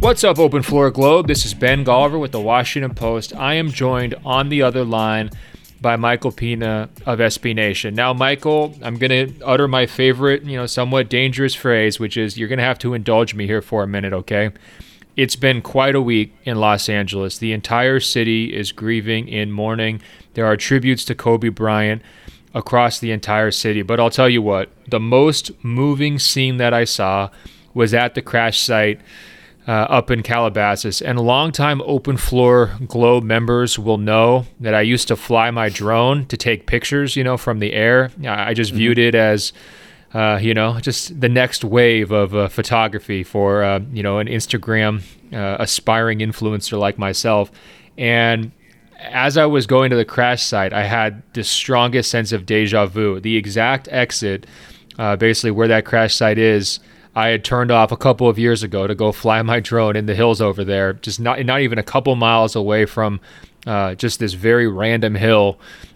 What's up, Open Floor Globe? This is Ben Golliver with the Washington Post. I am joined on the other line by Michael Pina of SB Nation. Now, Michael, I'm going to utter my favorite, somewhat dangerous phrase, which is you're going to have to indulge me here for a minute, okay? It's been quite a week in Los Angeles. The entire city is grieving in mourning. There are tributes to Kobe Bryant across the entire city. But I'll tell you what, the most moving scene that I saw was at the crash site up in Calabasas. And longtime Open Floor Globe members will know that I used to fly my drone to take pictures, from the air. I just viewed it as, just the next wave of photography for, an Instagram aspiring influencer like myself. And as I was going to the crash site, I had the strongest sense of deja vu. The exact exit, basically where that crash site is, I had turned off a couple of years ago to go fly my drone in the hills over there, just not even a couple miles away from just this very random hill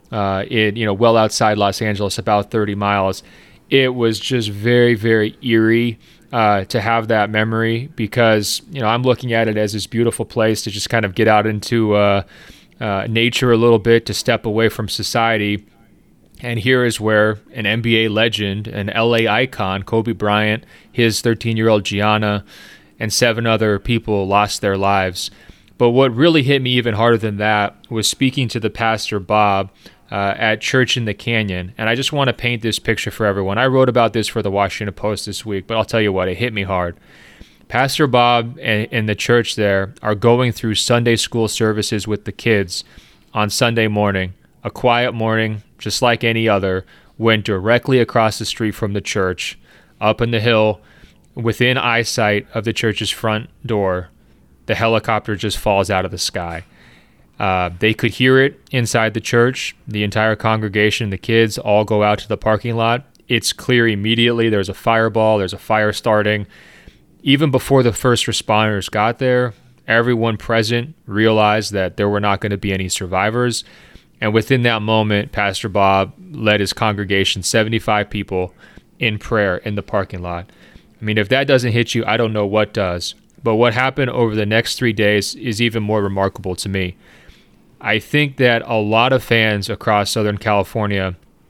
well outside Los Angeles, about 30 miles. It was just very, very eerie to have that memory because, I'm looking at it as this beautiful place to just kind of get out into nature a little bit, to step away from society. And here is where an NBA legend, an LA icon, Kobe Bryant, his 13-year-old Gianna, and 7 other people lost their lives. But what really hit me even harder than that was speaking to the pastor, Bob, at Church in the Canyon. And I just want to paint this picture for everyone. I wrote about this for the Washington Post this week, but I'll tell you what, it hit me hard. Pastor Bob and the church there are going through Sunday school services with the kids on Sunday morning. A quiet morning, just like any other, went directly across the street from the church, up in the hill, within eyesight of the church's front door. The helicopter just falls out of the sky. They could hear it inside the church. The entire congregation, the kids, all go out to the parking lot. It's clear immediately. There's a fireball. There's a fire starting. Even before the first responders got there, everyone present realized that there were not going to be any survivors. And within that moment, Pastor Bob led his congregation, 75 people, in prayer in the parking lot. I mean, if that doesn't hit you, I don't know what does. But what happened over the next 3 days is even more remarkable to me. I think that a lot of fans across Southern California,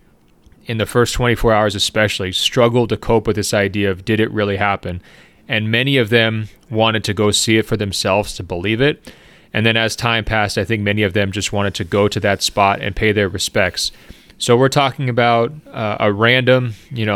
in the first 24 hours especially, struggled to cope with this idea of, did it really happen? And many of them wanted to go see it for themselves to believe it. And then as time passed, I think many of them just wanted to go to that spot and pay their respects. So we're talking about a random,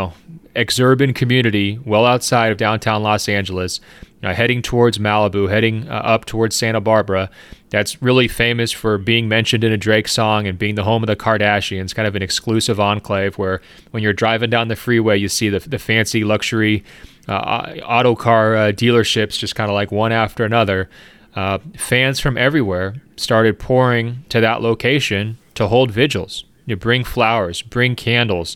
exurban community well outside of downtown Los Angeles, heading towards Malibu, heading up towards Santa Barbara. That's really famous for being mentioned in a Drake song and being the home of the Kardashians, kind of an exclusive enclave where when you're driving down the freeway, you see the fancy luxury auto car dealerships just kind of like one after another. Fans from everywhere started pouring to that location to hold vigils. Bring flowers, bring candles,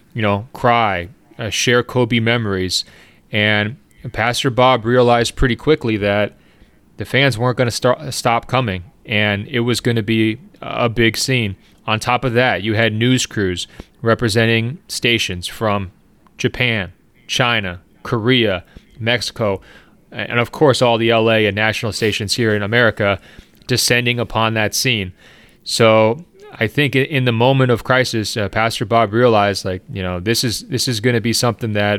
cry, share Kobe memories. And Pastor Bob realized pretty quickly that the fans weren't going to stop coming, and it was going to be a big scene. On top of that, you had news crews representing stations from Japan, China, Korea, Mexico, and of course all the LA and national stations here in America descending upon that scene. So I think in the moment of crisis, Pastor Bob realized, this is going to be something that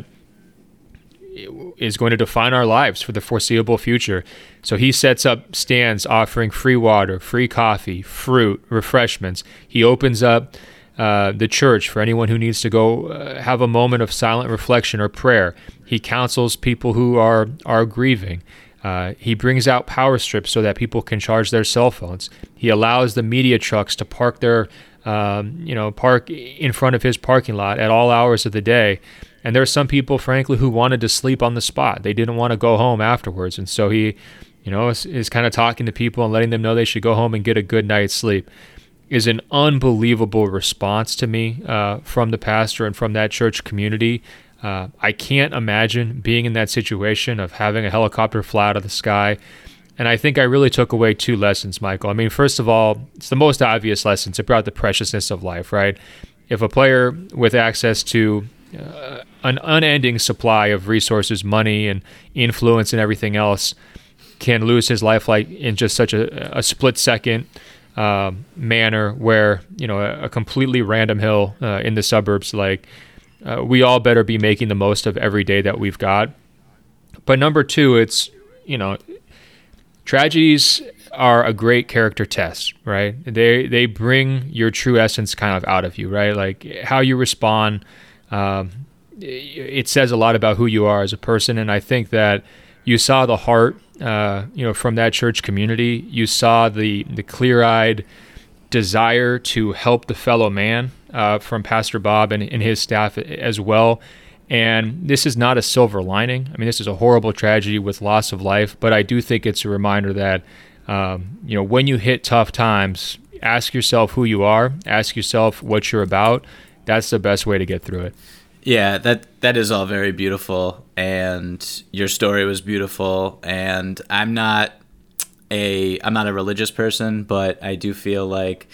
is going to define our lives for the foreseeable future. So he sets up stands offering free water, free coffee, fruit, refreshments. He opens up the church for anyone who needs to go have a moment of silent reflection or prayer. He counsels people who are grieving. He brings out power strips so that people can charge their cell phones. He allows the media trucks to park park in front of his parking lot at all hours of the day. And there are some people, frankly, who wanted to sleep on the spot. They didn't want to go home afterwards. And so he, is kind of talking to people and letting them know they should go home and get a good night's sleep. Is an unbelievable response to me from the pastor and from that church community. I can't imagine being in that situation of having a helicopter fly out of the sky. And I think I really took away 2 lessons, Michael. I mean, first of all, it's the most obvious lesson. It's about the preciousness of life, right? If a player with access to an unending supply of resources, money and influence and everything else, can lose his life like in just such a split second manner, where a completely random hill in the suburbs. Like we all better be making the most of every day that we've got. But number two, it's tragedies are a great character test, right? They bring your true essence kind of out of you, right? Like how you respond. It says a lot about who you are as a person, and I think that you saw the heart, from that church community. You saw the clear-eyed desire to help the fellow man from Pastor Bob and his staff as well. And this is not a silver lining. I mean, this is a horrible tragedy with loss of life, but I do think it's a reminder that, when you hit tough times, ask yourself who you are, ask yourself what you're about. That's the best way to get through it. Yeah, that is all very beautiful, and your story was beautiful. And I'm not a religious person, but I do feel like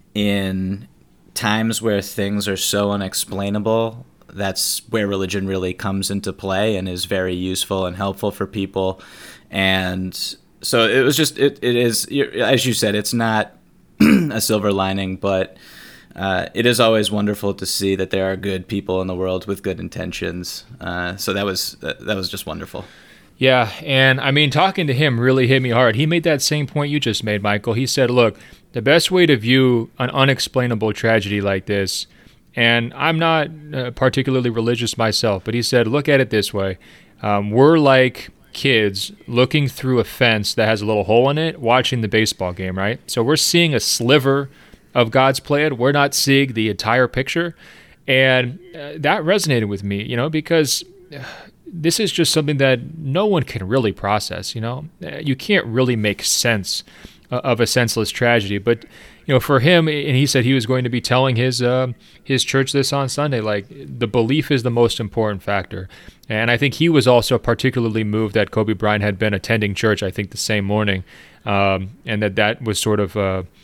in times where things are so unexplainable, that's where religion really comes into play and is very useful and helpful for people. And so it was just it is, as you said, it's not a silver lining, but it is always wonderful to see that there are good people in the world with good intentions. So that was just wonderful. Yeah, and I mean, talking to him really hit me hard. He made that same point you just made, Michael. He said, look, the best way to view an unexplainable tragedy like this, and I'm not particularly religious myself, but he said, look at it this way. We're like kids looking through a fence that has a little hole in it, watching the baseball game, right? So we're seeing a sliver of God's plan. We're not seeing the entire picture. And that resonated with me, because this is just something that no one can really process, You can't really make sense of a senseless tragedy. But, for him, and he said he was going to be telling his church this on Sunday, like the belief is the most important factor. And I think he was also particularly moved that Kobe Bryant had been attending church, I think, the same morning. And that was sort of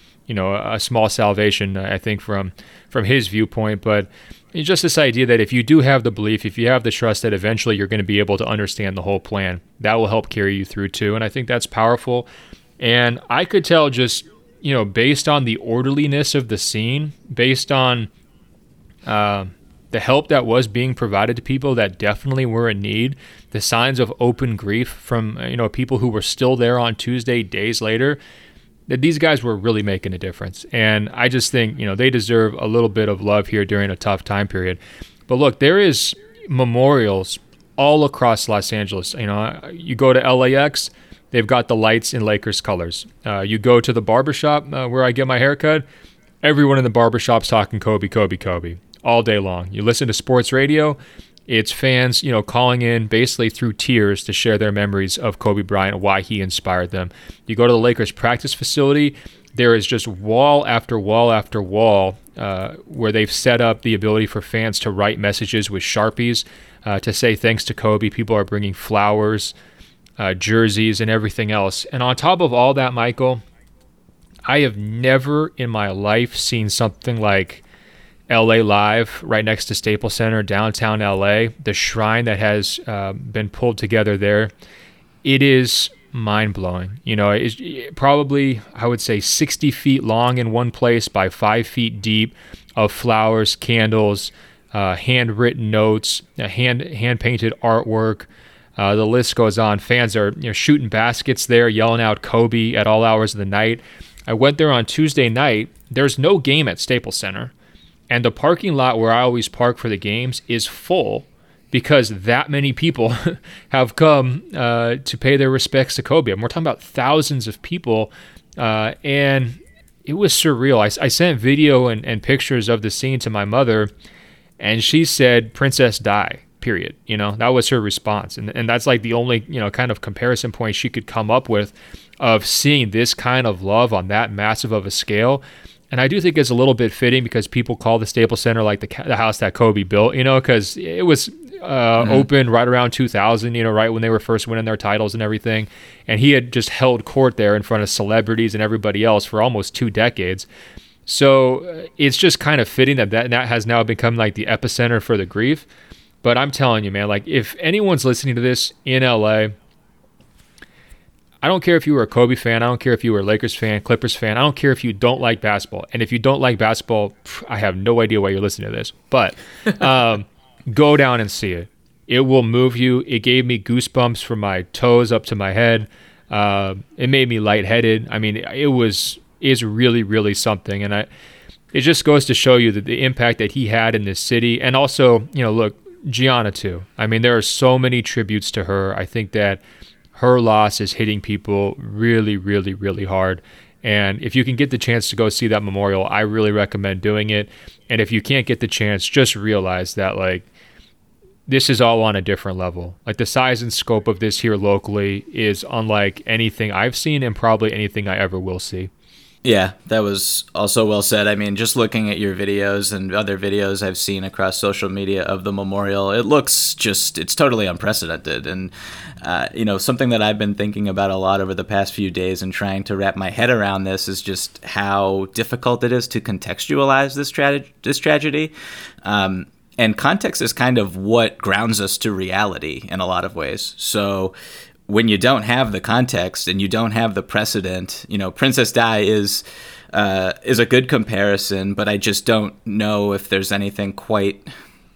a small salvation, I think, from his viewpoint. But just this idea that if you do have the belief, if you have the trust that eventually you're going to be able to understand the whole plan, that will help carry you through too. And I think that's powerful. And I could tell just, based on the orderliness of the scene, based on the help that was being provided to people that definitely were in need, the signs of open grief from, people who were still there on Tuesday, days later, that these guys were really making a difference. And I just think, they deserve a little bit of love here during a tough time period. But look, there is memorials all across Los Angeles. You go to LAX, they've got the lights in Lakers colors. You go to the barbershop where I get my haircut, everyone in the barbershop's talking Kobe, Kobe, Kobe all day long. You listen to sports radio, it's fans, calling in basically through tears to share their memories of Kobe Bryant, why he inspired them. You go to the Lakers practice facility, there is just wall after wall after wall where they've set up the ability for fans to write messages with Sharpies to say thanks to Kobe. People are bringing flowers, jerseys, and everything else. And on top of all that, Michael, I have never in my life seen something like LA Live right next to Staples Center, downtown LA, the shrine that has been pulled together there. It is mind-blowing. It's probably, I would say, 60 feet long in one place by 5 feet deep of flowers, candles, handwritten notes, hand-painted artwork. The list goes on. Fans are shooting baskets there, yelling out Kobe at all hours of the night. I went there on Tuesday night. There's no game at Staples Center. And the parking lot where I always park for the games is full because that many people have come to pay their respects to Kobe. And we're talking about thousands of people. And it was surreal. I sent video and pictures of the scene to my mother, and she said, "Princess die," period. That was her response. And that's like the only, kind of comparison point she could come up with of seeing this kind of love on that massive of a scale. And I do think it's a little bit fitting because people call the Staples Center like the house that Kobe built, because it was open right around 2000, right when they were first winning their titles and everything. And he had just held court there in front of celebrities and everybody else for almost 2 decades. So it's just kind of fitting that has now become like the epicenter for the grief. But I'm telling you, man, like if anyone's listening to this in LA, I don't care if you were a Kobe fan. I don't care if you were a Lakers fan, Clippers fan. I don't care if you don't like basketball. And if you don't like basketball, I have no idea why you're listening to this. But go down and see it. It will move you. It gave me goosebumps from my toes up to my head. It made me lightheaded. I mean, is really, really something. And it just goes to show you that the impact that he had in this city. And also, look, Gianna too. I mean, there are so many tributes to her. I think that her loss is hitting people really, really, really hard. And if you can get the chance to go see that memorial, I really recommend doing it. And if you can't get the chance, just realize that, like, this is all on a different level. Like, the size and scope of this here locally is unlike anything I've seen and probably anything I ever will see. Yeah, that was also well said. I mean, just looking at your videos and other videos I've seen across social media of the memorial, it looks it's totally unprecedented. And, something that I've been thinking about a lot over the past few days and trying to wrap my head around this is just how difficult it is to contextualize this tragedy. And context is kind of what grounds us to reality in a lot of ways. So when you don't have the context and you don't have the precedent, Princess Di is a good comparison, but I just don't know if there's anything quite.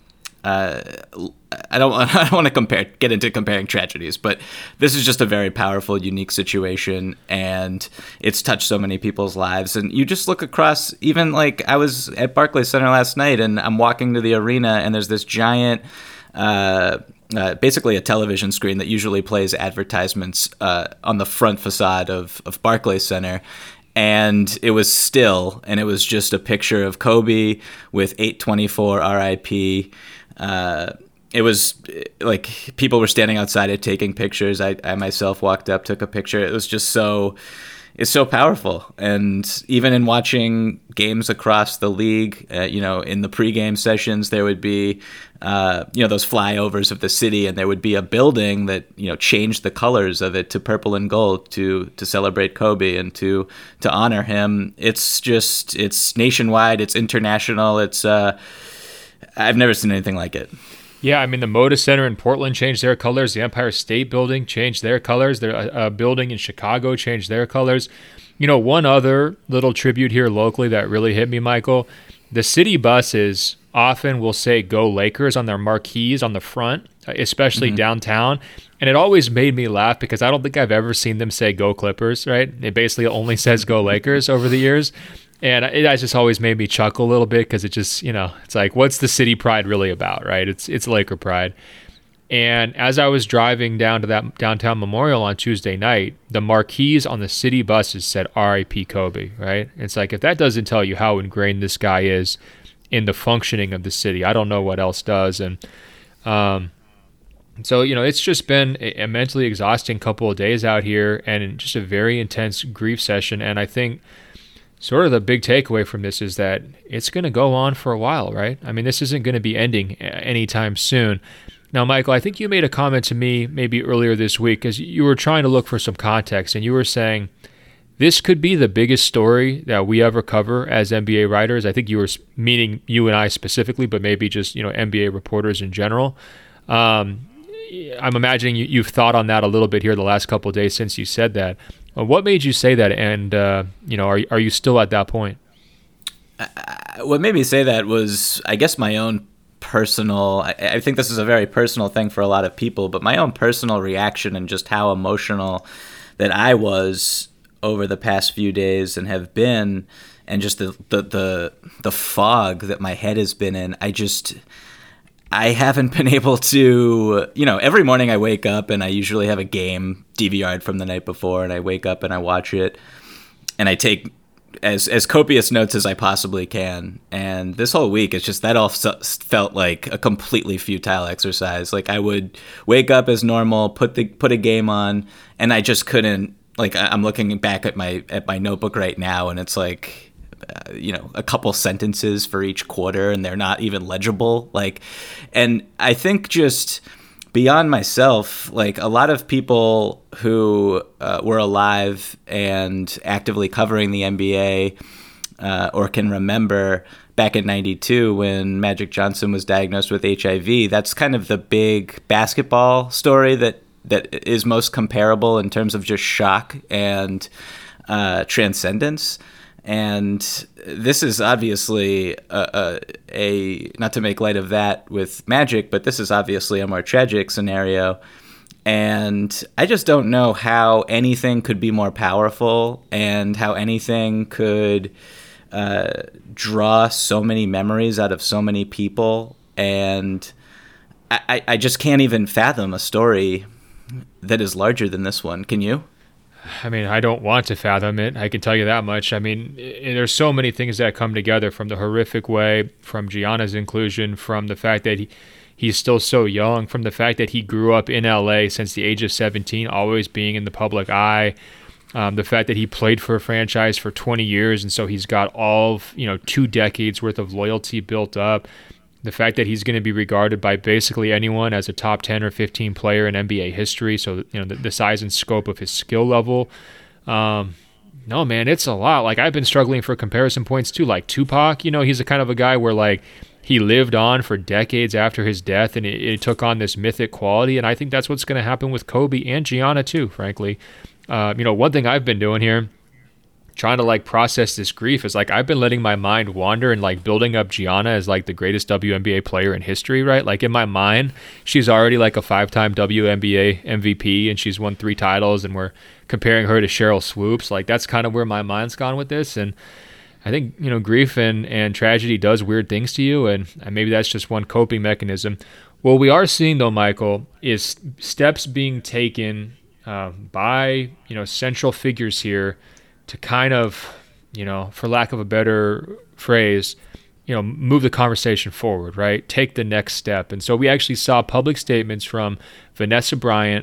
I don't want to get into comparing tragedies, but this is just a very powerful, unique situation, and it's touched so many people's lives. And you just look across, even like I was at Barclays Center last night, and I'm walking to the arena, and there's this giant. Basically a television screen that usually plays advertisements on the front facade of Barclays Center. And it was still, and it was just a picture of Kobe with 824 RIP. It was like people were standing outside it taking pictures. I myself walked up, took a picture. It was just it's so powerful. And even in watching games across the league, in the pregame sessions, there would be, those flyovers of the city, and there would be a building that, changed the colors of it to purple and gold to celebrate Kobe and to honor him. It's nationwide. It's international. I've never seen anything like it. Yeah, I mean, the Moda Center in Portland changed their colors. The Empire State Building changed their colors. The building in Chicago changed their colors. One other little tribute here locally that really hit me, Michael, the city buses often will say "Go Lakers" on their marquees on the front, especially downtown. And it always made me laugh because I don't think I've ever seen them say "Go Clippers," right? It basically only says "Go Lakers" over the years. And it just always made me chuckle a little bit because it just, it's like, what's the city pride really about, right? It's Laker pride. And as I was driving down to that downtown memorial on Tuesday night, the marquees on the city buses said R.I.P. Kobe, right? It's like, if that doesn't tell you how ingrained this guy is in the functioning of the city, I don't know what else does. And so, it's just been a mentally exhausting couple of days out here and just a very intense grief session. And I think sort of the big takeaway from this is that it's going to go on for a while, right? I mean, this isn't going to be ending anytime soon. Now, Michael, I think you made a comment to me maybe earlier this week because you were trying to look for some context, and you were saying this could be the biggest story that we ever cover as NBA writers. I think you were meaning you and I specifically, but maybe just, NBA reporters in general. I'm imagining you've thought on that a little bit here the last couple of days since you said that. What made you say that, and are you still at that point? What made me say that was, I guess, my own personal. I think this is a very personal thing for a lot of people, but my own personal reaction and just how emotional that I was over the past few days and have been, and just the fog that my head has been in. I haven't been able to, every morning I wake up and I usually have a game DVR'd from the night before, and I wake up and I watch it and I take as copious notes as I possibly can. And this whole week, it's just that all felt like a completely futile exercise. Like, I would wake up as normal, put a game on, and I just couldn't. Like, I'm looking back at my notebook right now, and it's like, a couple sentences for each quarter, and they're not even legible. And I think just beyond myself, like, a lot of people who were alive and actively covering the NBA or can remember back in '92 when Magic Johnson was diagnosed with HIV, that's kind of the big basketball story that that is most comparable in terms of just shock and transcendence. And this is obviously a not to make light of that with Magic, but this is obviously a more tragic scenario. And I just don't know how anything could be more powerful and how anything could draw so many memories out of so many people. And I just can't even fathom a story that is larger than this one. Can you? I mean, I don't want to fathom it. I can tell you that much. I mean, there's so many things that come together, from the horrific way, from Gianna's inclusion, from the fact that he's still so young, from the fact that he grew up in LA since the age of 17, always being in the public eye, the fact that he played for a franchise for 20 years, and so he's got all of, 2 decades worth of loyalty built up. The fact that he's going to be regarded by basically anyone as a top 10 or 15 player in NBA history. So, the size and scope of his skill level. No, man, it's a lot. Like, I've been struggling for comparison points too. Like Tupac, he's a kind of a guy where, like, he lived on for decades after his death, and it took on this mythic quality. And I think that's what's going to happen with Kobe and Gianna too, frankly. One thing I've been doing here, trying to like process this grief, is like I've been letting my mind wander and like building up Gianna as like the greatest WNBA player in history, right? Like in my mind, she's already like a 5-time WNBA MVP and she's won 3 titles, and we're comparing her to Cheryl Swoops. Like that's kind of where my mind's gone with this. And I think, grief and tragedy does weird things to you, and maybe that's just one coping mechanism. What we are seeing though, Michael, is steps being taken by, central figures here to kind of, for lack of a better phrase, move the conversation forward, right? Take the next step. And so we actually saw public statements from Vanessa Bryant,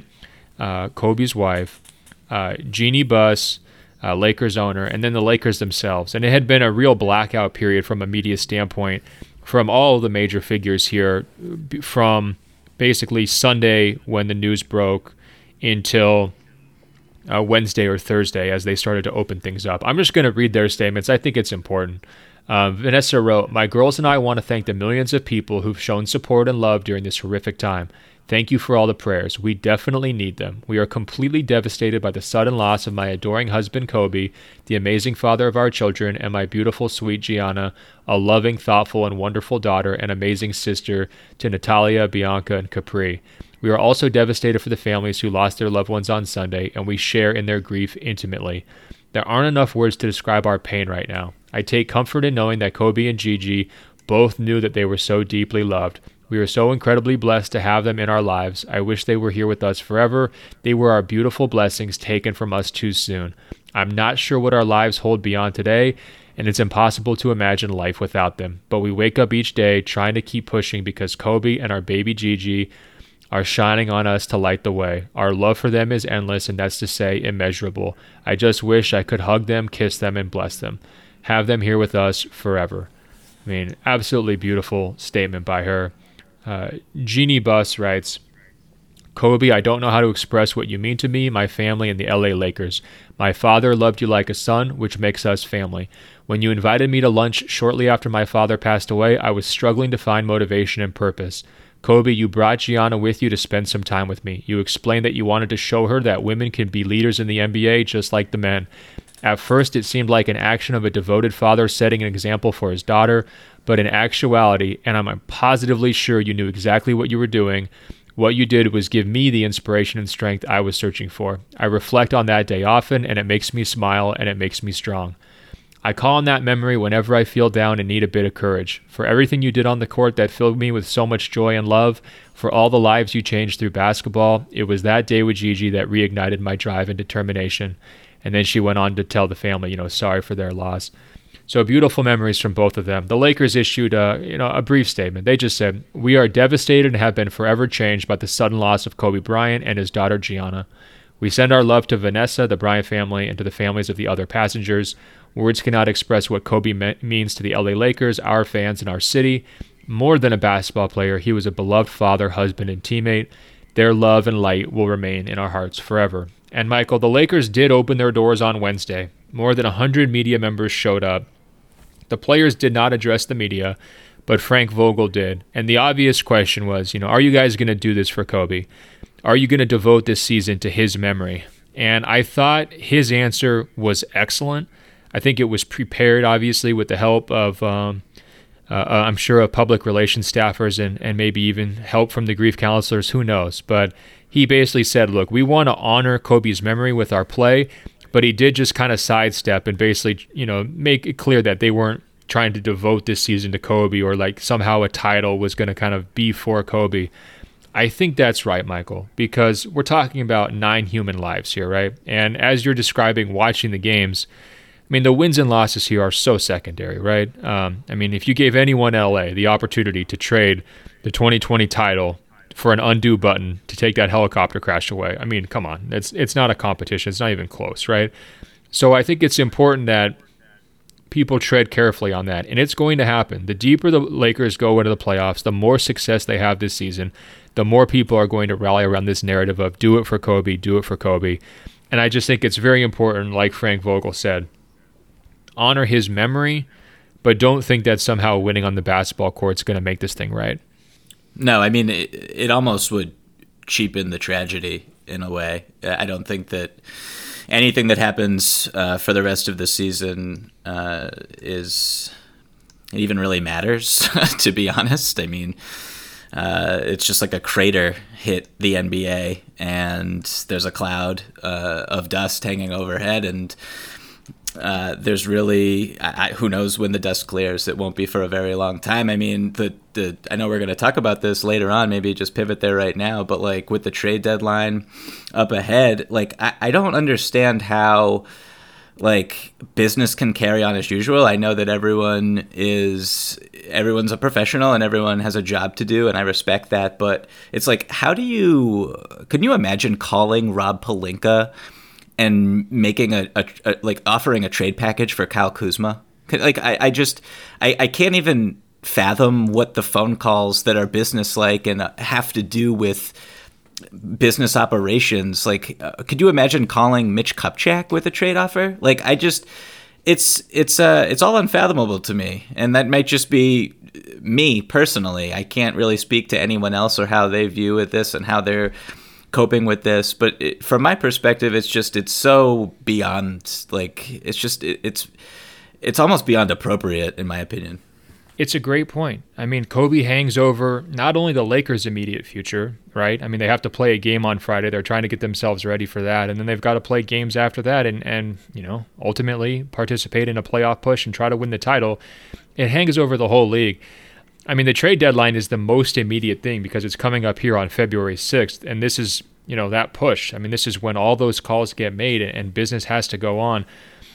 Kobe's wife, Jeannie Buss, Lakers owner, and then the Lakers themselves. And it had been a real blackout period from a media standpoint from all of the major figures here, from basically Sunday when the news broke until Wednesday or Thursday as they started to open things up. I'm just going to read their statements. I think it's important. Vanessa wrote, "My girls and I want to thank the millions of people who've shown support and love during this horrific time. Thank you for all the prayers. We definitely need them. We are completely devastated by the sudden loss of my adoring husband, Kobe, the amazing father of our children, and my beautiful, sweet Gianna, a loving, thoughtful, and wonderful daughter and amazing sister to Natalia, Bianca, and Capri. We are also devastated for the families who lost their loved ones on Sunday, and we share in their grief intimately. There aren't enough words to describe our pain right now. I take comfort in knowing that Kobe and Gigi both knew that they were so deeply loved. We are so incredibly blessed to have them in our lives. I wish they were here with us forever. They were our beautiful blessings taken from us too soon. I'm not sure what our lives hold beyond today, and it's impossible to imagine life without them. But we wake up each day trying to keep pushing because Kobe and our baby Gigi are shining on us to light the way. Our love for them is endless, and that's to say immeasurable. I just wish I could hug them, kiss them, and bless them. Have them here with us forever." I mean, absolutely beautiful statement by her. Jeannie Buss writes, "Kobe, I don't know how to express what you mean to me, my family, and the LA Lakers. My father loved you like a son, which makes us family. When you invited me to lunch shortly after my father passed away, I was struggling to find motivation and purpose. Kobe, you brought Gianna with you to spend some time with me. You explained that you wanted to show her that women can be leaders in the NBA just like the men. At first, it seemed like an action of a devoted father setting an example for his daughter, but in actuality, and I'm positively sure you knew exactly what you were doing, what you did was give me the inspiration and strength I was searching for. I reflect on that day often, and it makes me smile, and it makes me strong. I call on that memory whenever I feel down and need a bit of courage. For everything you did on the court that filled me with so much joy and love, for all the lives you changed through basketball, it was that day with Gigi that reignited my drive and determination." And then she went on to tell the family, sorry for their loss. So beautiful memories from both of them. The Lakers issued a brief statement. They just said, "We are devastated and have been forever changed by the sudden loss of Kobe Bryant and his daughter Gianna. We send our love to Vanessa, the Bryant family, and to the families of the other passengers. Words cannot express what Kobe means to the LA Lakers, our fans, and our city. More than a basketball player, he was a beloved father, husband, and teammate. Their love and light will remain in our hearts forever." And Michael, the Lakers did open their doors on Wednesday. More than 100 media members showed up. The players did not address the media, but Frank Vogel did. And the obvious question was, are you guys going to do this for Kobe? are you going to devote this season to his memory? And I thought his answer was excellent. I think it was prepared, obviously, with the help of, I'm sure, of public relations staffers and maybe even help from the grief counselors, who knows. But he basically said, look, we want to honor Kobe's memory with our play, but he did just kind of sidestep and basically, make it clear that they weren't trying to devote this season to Kobe or like somehow a title was going to kind of be for Kobe. I think that's right, Michael, because we're talking about 9 human lives here, right? And as you're describing watching the games, I mean, the wins and losses here are so secondary, right? If you gave anyone in LA the opportunity to trade the 2020 title for an undo button to take that helicopter crash away, I mean, come on. It's not a competition. It's not even close, right? So I think it's important that people tread carefully on that, and it's going to happen. The deeper the Lakers go into the playoffs, the more success they have this season, the more people are going to rally around this narrative of do it for Kobe, do it for Kobe. And I just think it's very important, like Frank Vogel said, honor his memory, but don't think that somehow winning on the basketball court is going to make this thing right. No, I mean, it almost would cheapen the tragedy in a way. I don't think that anything that happens for the rest of the season is even really matters, to be honest. I mean, it's just like a crater hit the NBA, and there's a cloud of dust hanging overhead, and there's really, who knows when the dust clears. It won't be for a very long time. I mean, I know we're going to talk about this later on, maybe just pivot there right now, but like with the trade deadline up ahead, like I don't understand how like business can carry on as usual. I know that everyone's a professional and everyone has a job to do, and I respect that, but it's like, can you imagine calling Rob Pelinka and making offering a trade package for Kyle Kuzma? Like, I can't even fathom what the phone calls that are business-like and have to do with business operations. Like, could you imagine calling Mitch Kupchak with a trade offer? Like, it's all unfathomable to me. And that might just be me personally. I can't really speak to anyone else or how they view this and how they're coping with this, but from my perspective, it's so beyond, like, it's almost beyond appropriate, in my opinion. It's a great point. I mean, Kobe hangs over not only the Lakers' immediate future, right? I mean, they have to play a game on Friday. They're trying to get themselves ready for that, and then they've got to play games after that and ultimately participate in a playoff push and try to win the title. It hangs over the whole league. I mean, the trade deadline is the most immediate thing because it's coming up here on February 6th, and this is, that push. I mean, this is when all those calls get made and business has to go on.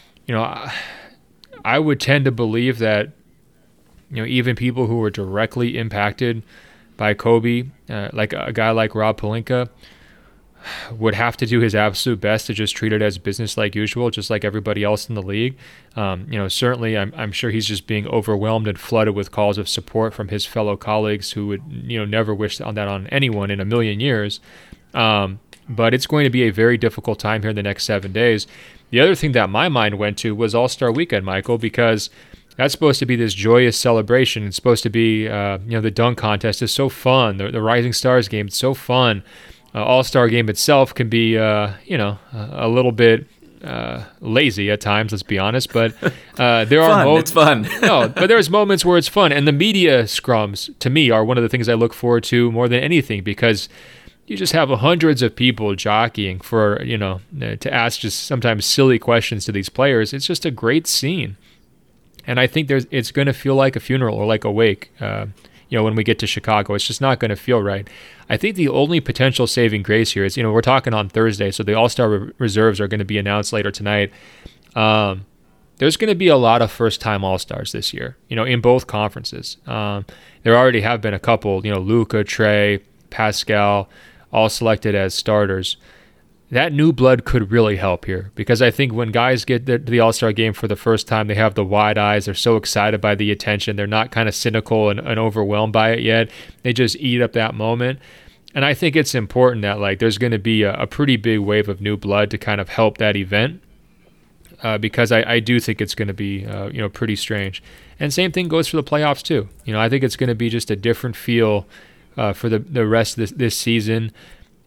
I would tend to believe that, even people who were directly impacted by Kobe, like a guy like Rob Pelinka, would have to do his absolute best to just treat it as business like usual, just like everybody else in the league. Certainly I'm sure he's just being overwhelmed and flooded with calls of support from his fellow colleagues who would, never wish that on anyone in a million years. But it's going to be a very difficult time here in the next 7 days. The other thing that my mind went to was All-Star Weekend, Michael, because that's supposed to be this joyous celebration. It's supposed to be, the dunk contest is so fun. The Rising Stars game is so fun. All-Star game itself can be, a little bit lazy at times, let's be honest. But there are moments. It's fun. No, but there's moments where it's fun. And the media scrums, to me, are one of the things I look forward to more than anything, because you just have hundreds of people jockeying for, to ask just sometimes silly questions to these players. It's just a great scene. And I think it's going to feel like a funeral or like a wake. When we get to Chicago, it's just not going to feel right. I think the only potential saving grace here is, we're talking on Thursday, so the All-Star reserves are going to be announced later tonight. There's going to be a lot of first-time All-Stars this year, in both conferences. There already have been a couple, Luka, Trey, Pascal, all selected as starters. That new blood could really help here, because I think when guys get to the All-Star game for the first time, they have the wide eyes. They're so excited by the attention. They're not kind of cynical and overwhelmed by it yet. They just eat up that moment. And I think it's important that there's going to be a pretty big wave of new blood to kind of help that event, because I do think it's going to be pretty strange. And same thing goes for the playoffs too. I think it's going to be just a different feel for the rest of this season.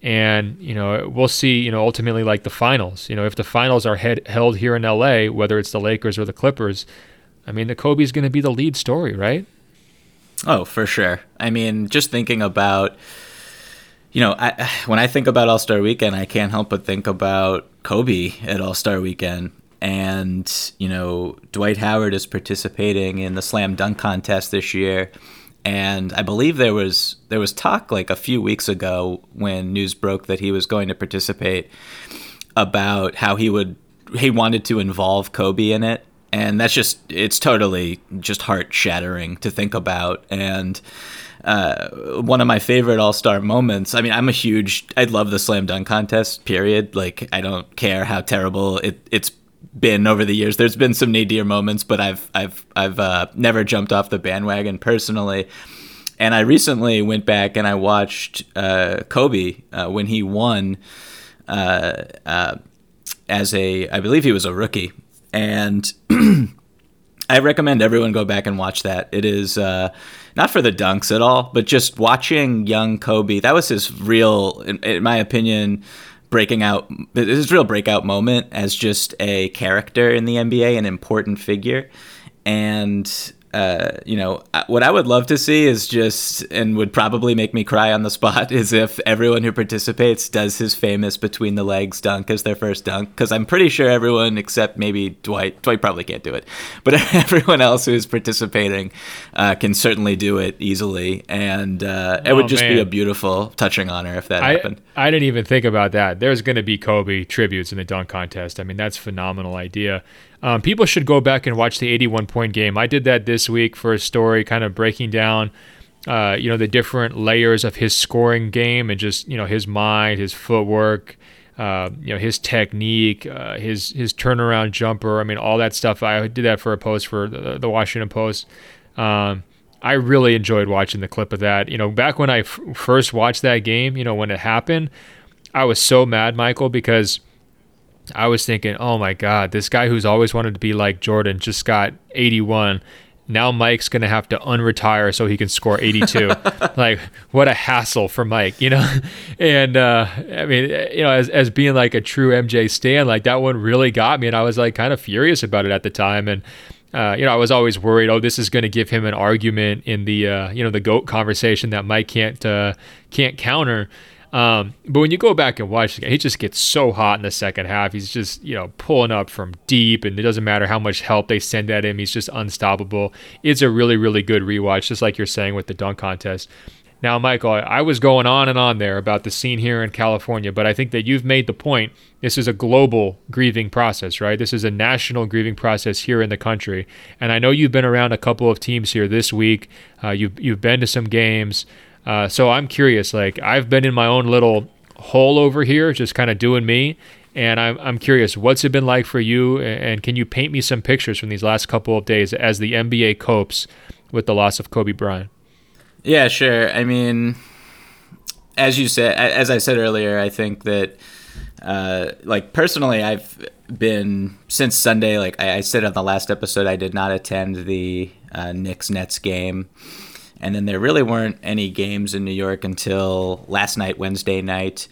And, we'll see, ultimately like the finals, if the finals are held here in LA, whether it's the Lakers or the Clippers, I mean, the Kobe's going to be the lead story, right? Oh, for sure. I mean, just thinking about, when I think about All-Star Weekend, I can't help but think about Kobe at All-Star Weekend. And, Dwight Howard is participating in the slam dunk contest this year. And I believe there was talk like a few weeks ago when news broke that he was going to participate about how he wanted to involve Kobe in it. And it's totally just heart shattering to think about. And one of my favorite All-Star moments, I mean, I love the slam dunk contest, period. Like, I don't care how terrible it's been over the years. There's been some nadir moments, but I've never jumped off the bandwagon personally. And I recently went back and I watched Kobe when he won I believe he was a rookie. And I recommend everyone go back and watch that. It is not for the dunks at all, but just watching young Kobe. That was his real, in my opinion, his real breakout moment as just a character in the NBA, an important figure. And, what I would love to see is just, and would probably make me cry on the spot, is if everyone who participates does his famous between the legs dunk as their first dunk. Because I'm pretty sure everyone except maybe Dwight probably can't do it, but everyone else who is participating can certainly do it easily. And it would just be a beautiful, touching honor if that happened. I didn't even think about that. There's going to be Kobe tributes in the dunk contest. I mean, that's a phenomenal idea. People should go back and watch the 81-point game. I did that this week for a story kind of breaking down, the different layers of his scoring game and just, his mind, his footwork, his technique, his turnaround jumper. I mean, all that stuff. I did that for a post for the Washington Post. I really enjoyed watching the clip of that. Back when I first watched that game, when it happened, I was so mad, Michael, because I was thinking, oh my God, this guy who's always wanted to be like Jordan just got 81. Now Mike's going to have to unretire so he can score 82. Like, what a hassle for Mike, And, I mean, as being like a true MJ stan, like that one really got me. And I was like kind of furious about it at the time. And, I was always worried, this is going to give him an argument in the, the GOAT conversation that Mike can't counter. But when you go back and watch, he just gets so hot in the second half. He's just, pulling up from deep, and it doesn't matter how much help they send at him. He's just unstoppable. It's a really, really good rewatch, just like you're saying with the dunk contest. Now, Michael, I was going on and on there about the scene here in California, but I think that you've made the point. This is a global grieving process, right? This is a national grieving process here in the country. And I know you've been around a couple of teams here this week. You've been to some games. So I'm curious, like I've been in my own little hole over here, just kind of doing me. And I'm curious, what's it been like for you? And can you paint me some pictures from these last couple of days as the NBA copes with the loss of Kobe Bryant? Yeah, sure. I mean, as I said earlier, I think that, personally, I've been since Sunday, like I said on the last episode, I did not attend the Knicks-Nets game. And then there really weren't any games in New York until last night, Wednesday night.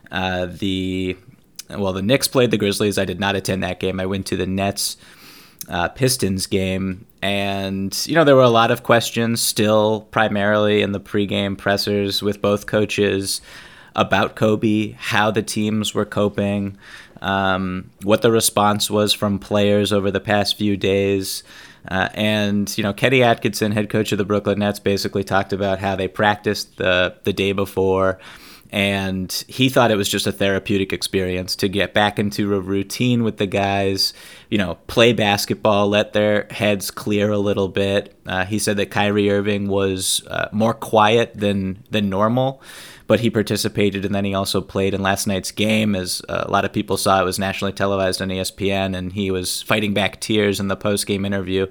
The Knicks played the Grizzlies. I did not attend that game. I went to the Nets Pistons game. And, there were a lot of questions still primarily in the pregame pressers with both coaches about Kobe, how the teams were coping, what the response was from players over the past few days. And Kenny Atkinson, head coach of the Brooklyn Nets, basically talked about how they practiced the day before, and he thought it was just a therapeutic experience to get back into a routine with the guys, play basketball, let their heads clear a little bit. He said that Kyrie Irving was more quiet than normal, but he participated, and then he also played in last night's game. As a lot of people saw, it was nationally televised on ESPN, and he was fighting back tears in the post-game interview.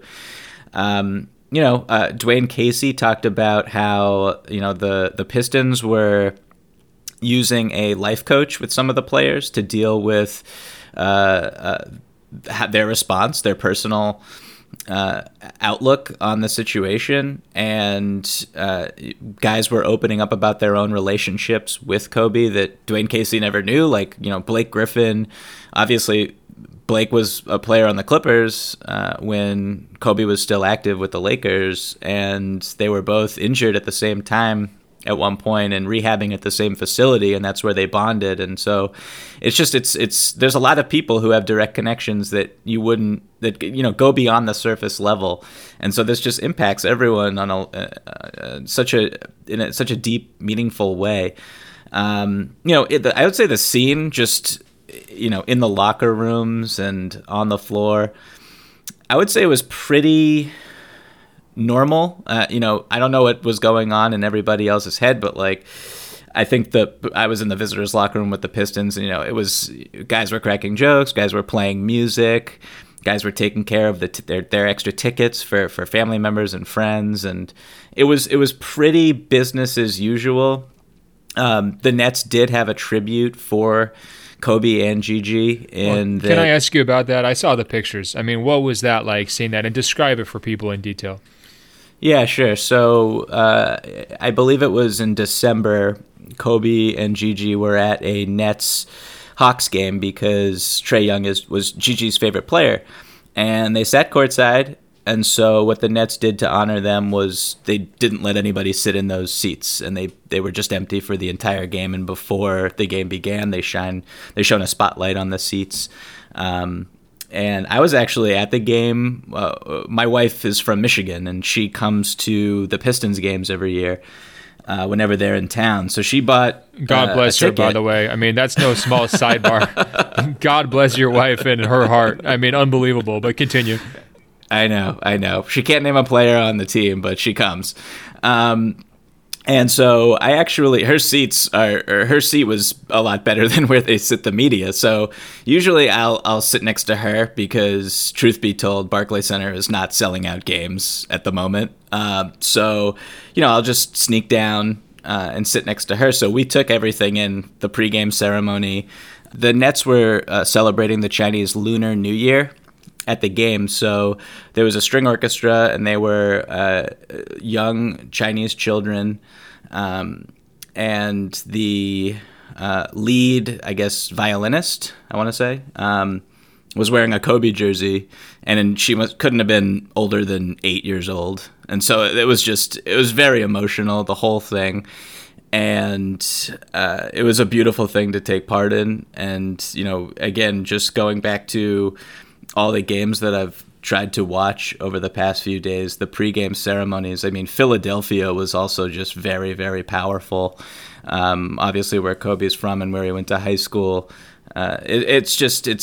Dwayne Casey talked about how, the Pistons were using a life coach with some of the players to deal with their response, their personal outlook on the situation, and guys were opening up about their own relationships with Kobe that Dwayne Casey never knew. Like, Blake Griffin, obviously Blake was a player on the Clippers when Kobe was still active with the Lakers, and they were both injured at the same time at one point and rehabbing at the same facility, and that's where they bonded. And so it's there's a lot of people who have direct connections that go beyond the surface level, and so this just impacts everyone on such a deep, meaningful way. I would say the scene just in the locker rooms and on the floor, I would say it was pretty normal. I don't know what was going on in everybody else's head, but like, I think I was in the visitors' locker room with the Pistons, and it was, guys were cracking jokes, guys were playing music, guys were taking care of their extra tickets for family members and friends, and it was pretty business as usual. The Nets did have a tribute for Kobe and Gigi. Can I ask you about that? I saw the pictures. I mean, what was that like, seeing that, and describe it for people in detail? Yeah, sure. So I believe it was in December, Kobe and Gigi were at a Nets Hawks game because Trae Young was Gigi's favorite player. And they sat courtside. And so what the Nets did to honor them was they didn't let anybody sit in those seats, and they were just empty for the entire game. And before the game began, they shone a spotlight on the seats. And I was actually at the game. My wife is from Michigan, and she comes to the Pistons games every year whenever they're in town. So she bought God bless her, by the way. I mean, that's no small sidebar. God bless your wife and her heart. I mean, unbelievable, but continue. I know. She can't name a player on the team, but she comes. And so her seat was a lot better than where they sit the media. So usually I'll sit next to her because, truth be told, Barclays Center is not selling out games at the moment. So I'll just sneak down and sit next to her. So we took everything in, the pregame ceremony. The Nets were celebrating the Chinese Lunar New Year at the game. So there was a string orchestra, and they were young Chinese children. And the lead, I guess, violinist, I want to say, was wearing a Kobe jersey, and she couldn't have been older than 8 years old. And so it was very emotional, the whole thing. And it was a beautiful thing to take part in. And, again, just going back to all the games that I've tried to watch over the past few days, the pregame ceremonies. I mean, Philadelphia was also just very, very powerful. Obviously, where Kobe's from and where he went to high school. It's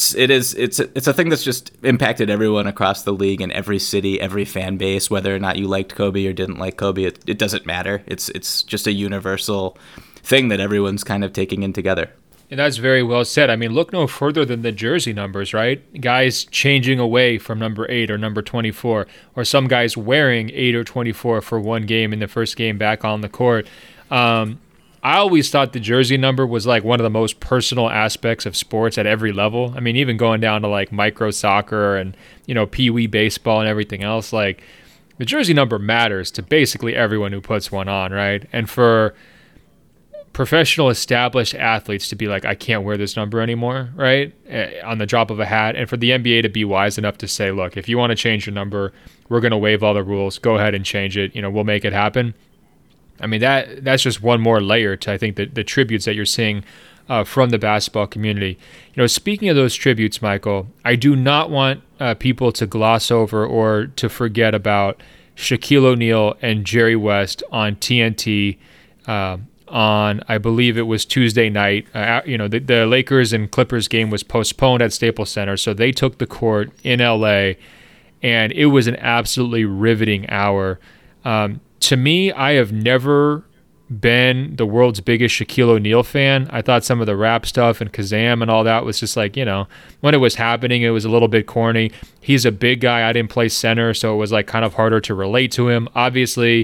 a thing that's just impacted everyone across the league and every city, every fan base. Whether or not you liked Kobe or didn't like Kobe, it doesn't matter. It's just a universal thing that everyone's kind of taking in together. And that's very well said. I mean, look no further than the jersey numbers, right? Guys changing away from number 8 or number 24, or some guys wearing 8 or 24 for one game in the first game back on the court. I always thought the jersey number was like one of the most personal aspects of sports at every level. I mean, even going down to like micro soccer and, pee-wee baseball and everything else, like the jersey number matters to basically everyone who puts one on, right? And for professional established athletes to be like, I can't wear this number anymore, right? On the drop of a hat. And for the NBA to be wise enough to say, look, if you want to change your number, we're going to waive all the rules. Go ahead and change it. We'll make it happen. I mean, that's just one more layer to, I think, the tributes that you're seeing from the basketball community. Speaking of those tributes, Michael, I do not want people to gloss over or to forget about Shaquille O'Neal and Jerry West on TNT on, I believe it was Tuesday night. The Lakers and Clippers game was postponed at Staples Center, so they took the court in LA, and it was an absolutely riveting hour. To me, I have never been the world's biggest Shaquille O'Neal fan. I thought some of the rap stuff and Kazam and all that was just like, when it was happening, it was a little bit corny. He's a big guy. I didn't play center, so it was like kind of harder to relate to him. Obviously,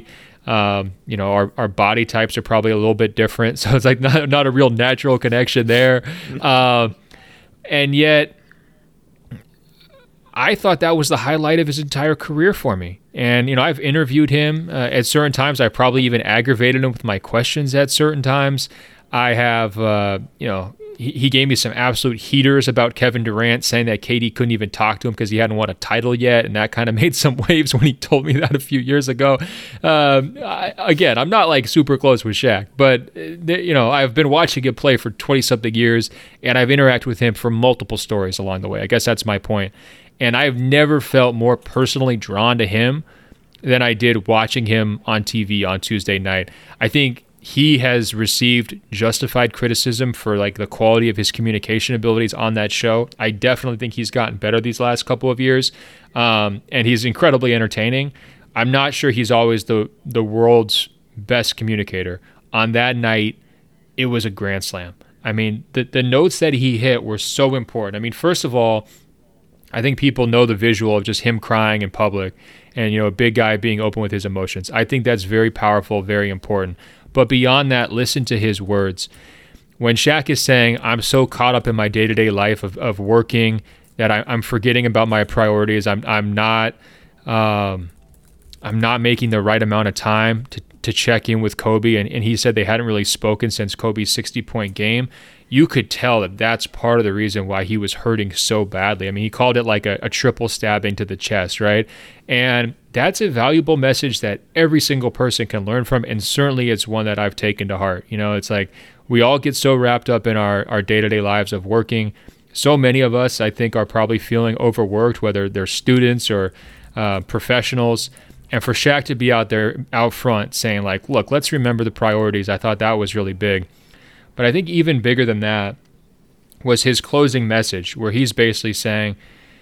our body types are probably a little bit different, so it's like not a real natural connection there. And yet, I thought that was the highlight of his entire career for me. And, I've interviewed him at certain times. I probably even aggravated him with my questions at certain times. I have, he gave me some absolute heaters about Kevin Durant, saying that KD couldn't even talk to him because he hadn't won a title yet. And that kind of made some waves when he told me that a few years ago. Again, I'm not like super close with Shaq, but, I've been watching him play for 20-something years, and I've interacted with him for multiple stories along the way. I guess that's my point. And I've never felt more personally drawn to him than I did watching him on TV on Tuesday night. I think he has received justified criticism for like the quality of his communication abilities on that show. I definitely think he's gotten better these last couple of years, and he's incredibly entertaining. I'm not sure he's always the world's best communicator. On that night, it was a grand slam. I mean, the notes that he hit were so important. I mean, first of all, I think people know the visual of just him crying in public and, a big guy being open with his emotions. I think that's very powerful, very important. But beyond that, listen to his words. When Shaq is saying, I'm so caught up in my day-to-day life of working that I'm forgetting about my priorities. I'm not making the right amount of time to check in with Kobe. And he said they hadn't really spoken since Kobe's 60-point game. You could tell that that's part of the reason why he was hurting so badly. I mean, he called it like a triple stabbing to the chest, right? And that's a valuable message that every single person can learn from, and certainly it's one that I've taken to heart. It's like we all get so wrapped up in our day-to-day lives of working. So many of us, I think, are probably feeling overworked, whether they're students or professionals. And for Shaq to be out front saying like, look, let's remember the priorities, I thought that was really big. But I think even bigger than that was his closing message, where he's basically saying,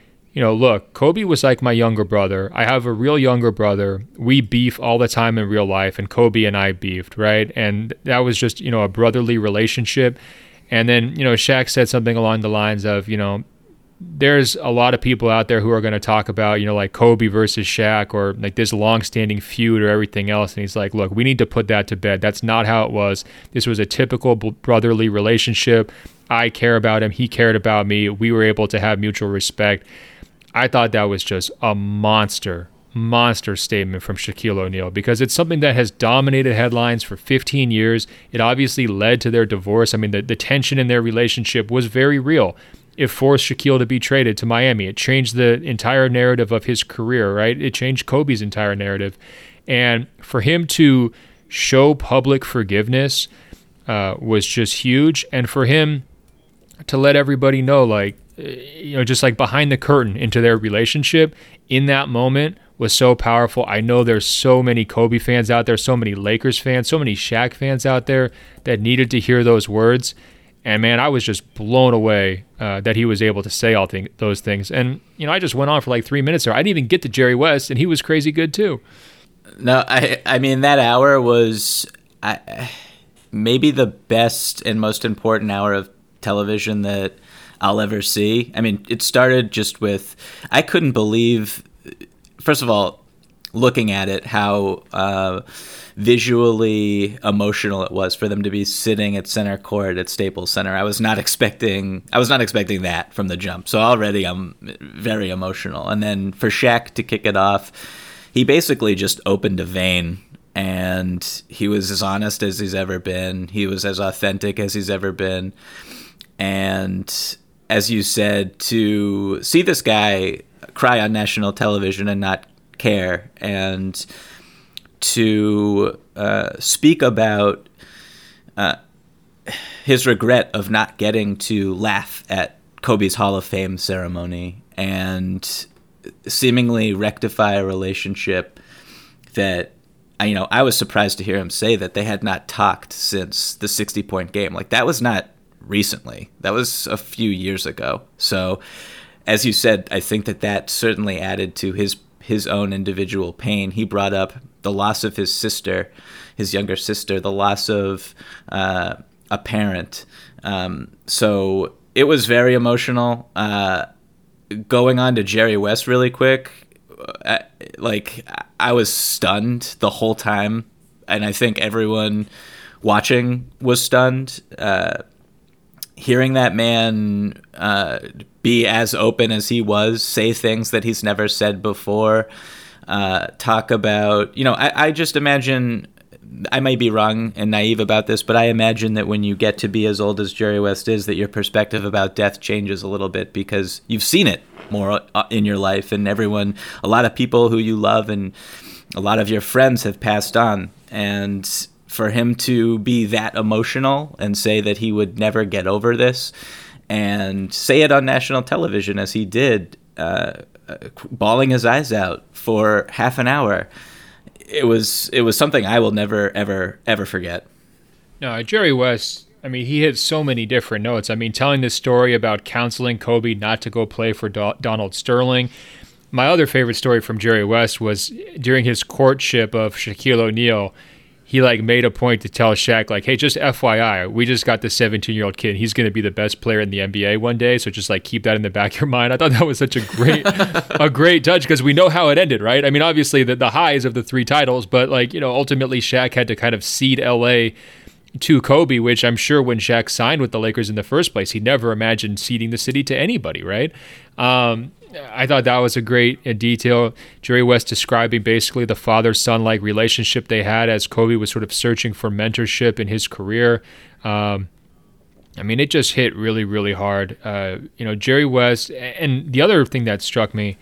look, Kobe was like my younger brother. I have a real younger brother. We beef all the time in real life, and Kobe and I beefed, right? And that was just, a brotherly relationship. And then, Shaq said something along the lines of, there's a lot of people out there who are going to talk about, like Kobe versus Shaq or like this long-standing feud or everything else. And he's like, look, we need to put that to bed. That's not how it was. This was a typical brotherly relationship. I care about him. He cared about me. We were able to have mutual respect. I thought that was just a monster statement from Shaquille O'Neal, because it's something that has dominated headlines for 15 years. It obviously led to their divorce. I mean, the tension in their relationship was very real. It forced Shaquille to be traded to Miami. It changed the entire narrative of his career, right? It changed Kobe's entire narrative. And for him to show public forgiveness was just huge. And for him to let everybody know, like, just like behind the curtain into their relationship in that moment was so powerful. I know there's so many Kobe fans out there, so many Lakers fans, so many Shaq fans out there that needed to hear those words. And man, I was just blown away that he was able to say all those things. And, I just went on for like 3 minutes there. I didn't even get to Jerry West, and he was crazy good too. No, I mean, that hour was maybe the best and most important hour of television that I'll ever see. I mean, it started just with, I couldn't believe, first of all, looking at it, how visually emotional it was for them to be sitting at center court at Staples Center. I was not expecting that from the jump. So already I'm very emotional. And then for Shaq to kick it off, he basically just opened a vein, and he was as honest as he's ever been. He was as authentic as he's ever been. And as you said, to see this guy cry on national television and not care, and to speak about his regret of not getting to laugh at Kobe's Hall of Fame ceremony, and seemingly rectify a relationship that, I was surprised to hear him say that they had not talked since the 60-point game. Like, that was not recently. That was a few years ago. So, as you said, I think that certainly added to his own individual pain. He brought up the loss of his sister, his younger sister, the loss of a parent. So it was very emotional. Going on to Jerry West really quick, I was stunned the whole time, and I think everyone watching was stunned. hearing that man be as open as he was, say things that he's never said before, talk about, I just imagine, I might be wrong and naive about this, but I imagine that when you get to be as old as Jerry West is, that your perspective about death changes a little bit because you've seen it more in your life, and a lot of people who you love and a lot of your friends have passed on. And for him to be that emotional and say that he would never get over this and say it on national television as he did, bawling his eyes out for half an hour, it was something I will never, ever, ever forget. No, Jerry West, I mean, he hit so many different notes. I mean, telling this story about counseling Kobe not to go play for Donald Sterling. My other favorite story from Jerry West was during his courtship of Shaquille O'Neal. He made a point to tell Shaq, hey, just FYI, we just got this 17-year-old kid. He's going to be the best player in the NBA one day. So just keep that in the back of your mind. I thought that was such a great touch because we know how it ended, right? I mean, obviously the highs of the 3 titles, but ultimately Shaq had to kind of cede LA to Kobe, which I'm sure when Shaq signed with the Lakers in the first place, he never imagined ceding the city to anybody, right? I thought that was a great detail. Jerry West describing basically the father-son-like relationship they had as Kobe was sort of searching for mentorship in his career. I mean, it just hit really, really hard. Jerry West, and the other thing that struck me,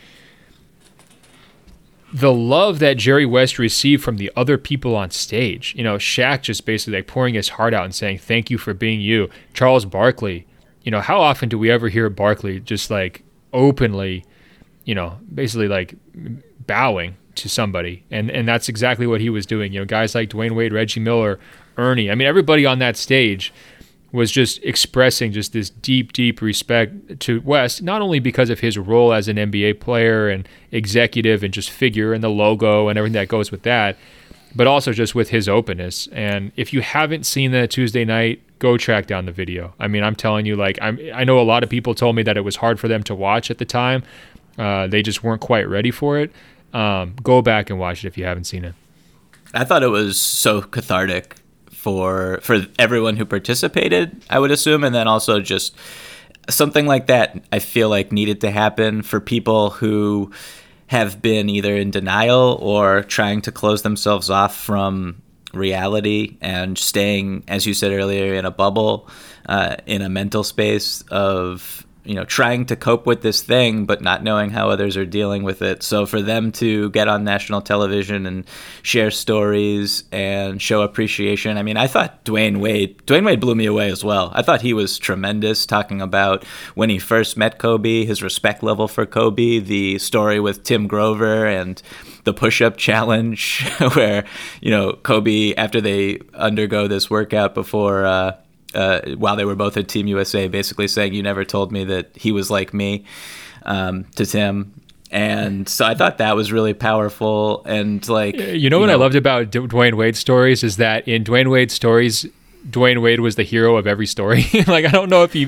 the love that Jerry West received from the other people on stage. Shaq just basically pouring his heart out and saying, thank you for being you. Charles Barkley, how often do we ever hear Barkley just openly, basically bowing to somebody. And that's exactly what he was doing. Guys like Dwayne Wade, Reggie Miller, Ernie. I mean, everybody on that stage was just expressing just this deep, deep respect to West, not only because of his role as an NBA player and executive and just figure and the logo and everything that goes with that, but also just with his openness. And if you haven't seen that Tuesday night, go track down the video. I mean, I'm telling you, I know a lot of people told me that it was hard for them to watch at the time. They just weren't quite ready for it. Go back and watch it if you haven't seen it. I thought it was so cathartic for everyone who participated, I would assume, and then also just something like that I feel like needed to happen for people who have been either in denial or trying to close themselves off from reality and staying, as you said earlier, in a bubble, in a mental space of trying to cope with this thing but not knowing how others are dealing with it. So for them to get on national television and share stories and show appreciation, I mean, I thought Dwayne Wade blew me away as well. I thought he was tremendous, talking about when he first met Kobe, his respect level for Kobe, the story with Tim Grover and the push-up challenge where, Kobe, after they undergo this workout before while they were both at Team USA, basically saying, you never told me that he was like me, to Tim. And so I thought that was really powerful. And what I loved about Dwayne Wade's stories is that in Dwayne Wade's stories, Dwayne Wade was the hero of every story. I don't know if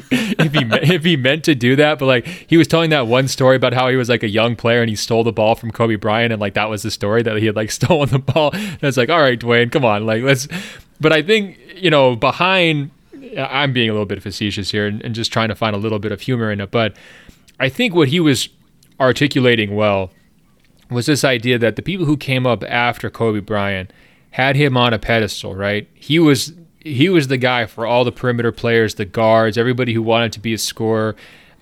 he meant to do that, but he was telling that one story about how he was a young player and he stole the ball from Kobe Bryant, and that was the story, that he had stolen the ball. And it's all right, Dwayne, come on, let's. But I think behind. I'm being a little bit facetious here and just trying to find a little bit of humor in it, but I think what he was articulating well was this idea that the people who came up after Kobe Bryant had him on a pedestal, right? He was the guy for all the perimeter players, the guards, everybody who wanted to be a scorer.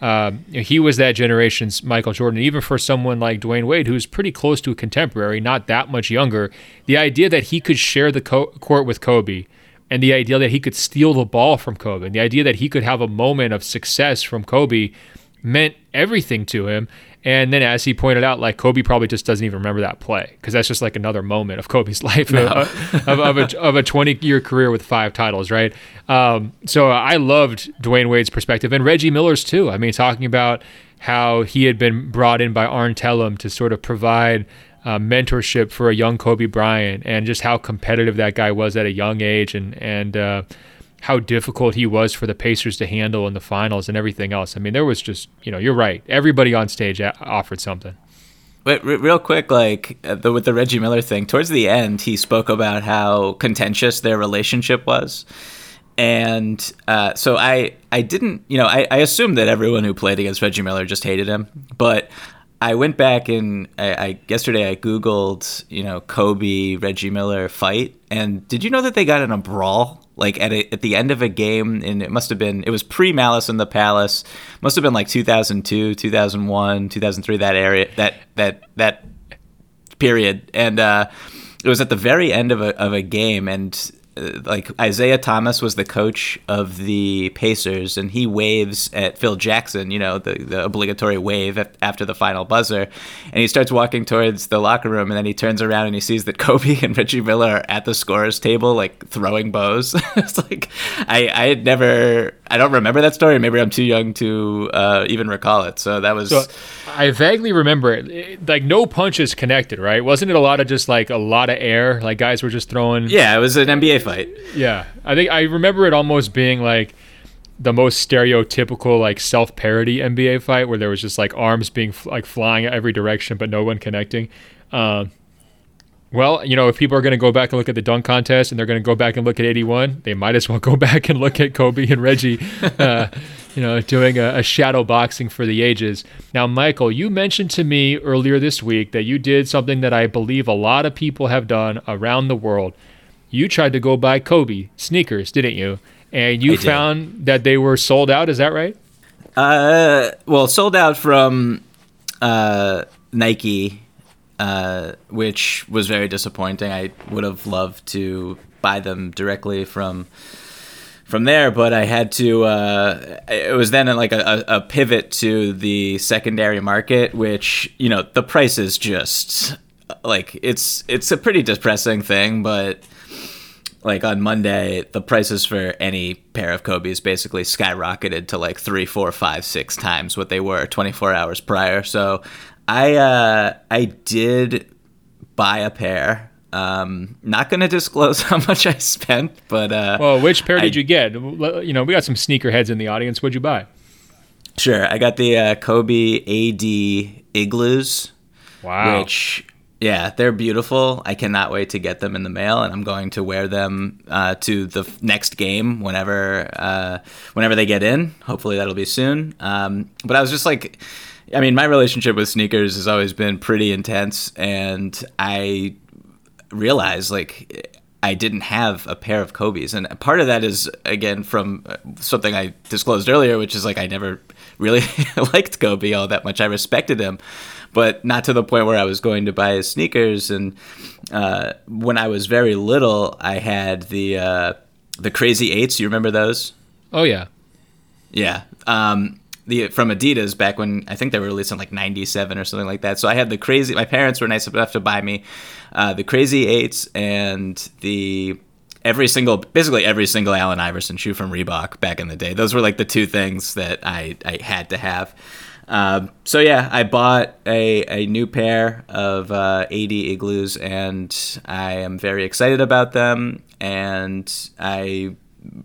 He was that generation's Michael Jordan. Even for someone like Dwayne Wade, who's pretty close to a contemporary, not that much younger, the idea that he could share the court with Kobe, and the idea that he could steal the ball from Kobe, and the idea that he could have a moment of success from Kobe meant everything to him. And then, as he pointed out, Kobe probably just doesn't even remember that play because that's just another moment of Kobe's life, of a 20-year career with 5 titles, right? So I loved Dwayne Wade's perspective, and Reggie Miller's too. I mean, talking about how he had been brought in by Arn Tellem to sort of provide mentorship for a young Kobe Bryant, and just how competitive that guy was at a young age, and how difficult he was for the Pacers to handle in the finals and everything else. I mean, there was just, you're right. Everybody on stage offered something. But real quick, with the Reggie Miller thing, towards the end, he spoke about how contentious their relationship was. And so I didn't, I assumed that everyone who played against Reggie Miller just hated him. But I went back and yesterday I Googled, Kobe, Reggie Miller fight. And did you know that they got in a brawl? Like at the end of a game, and it was pre-Malice in the Palace. Must have been like 2002, 2001, 2003, that area, that period. And it was at the very end of a game, and like Isaiah Thomas was the coach of the Pacers, and he waves at Phil Jackson, the obligatory wave after the final buzzer, and he starts walking towards the locker room, and then he turns around and he sees that Kobe and Reggie Miller are at the scorer's table, like throwing bows. It's like I don't remember that story. Maybe I'm too young to even recall it. So that was. So I vaguely remember it. Like no punches connected, right? Wasn't it a lot of just like a lot of air? Like guys were just throwing. Yeah, it was an NBA fight. Yeah, I think I remember it almost being like the most stereotypical like self-parody NBA fight where there was just like arms being like flying every direction but no one connecting. Well, if people are going to go back and look at the dunk contest and they're going to go back and look at 81, they might as well go back and look at Kobe and Reggie, doing a shadow boxing for the ages. Now, Michael, you mentioned to me earlier this week that you did something that I believe a lot of people have done around the world. You tried to go buy Kobe sneakers, didn't you? And you found that they were sold out. Is that right? Well, sold out from Nike, which was very disappointing. I would have loved to buy them directly from there, but I had to. It was then like a pivot to the secondary market, which the price is just like it's a pretty depressing thing, but. Like on Monday, the prices for any pair of Kobe's basically skyrocketed to like 3, 4, 5, 6 times what they were 24 hours prior. So I did buy a pair. Not going to disclose how much I spent, but well, which pair did you get? We got some sneakerheads in the audience. What'd you buy? Sure, I got the Kobe AD Igloos. Wow. Which. Yeah, they're beautiful. I cannot wait to get them in the mail, and I'm going to wear them to the next game whenever they get in. Hopefully that'll be soon. But I was just like, my relationship with sneakers has always been pretty intense, and I realized like I didn't have a pair of Kobe's, and part of that is again from something I disclosed earlier, which is like I never really liked Kobe all that much. I respected him, but not to the point where I was going to buy his sneakers. And when I was very little, I had the Crazy 8s. You remember those? Oh yeah, yeah. From Adidas back when I think they were released in like 97 or something like that. So I had my parents were nice enough to buy me the Crazy 8s and basically every single Allen Iverson shoe from Reebok back in the day. Those were like the two things that I had to have. So yeah, I bought a new pair of AD Igloos, and I am very excited about them. And I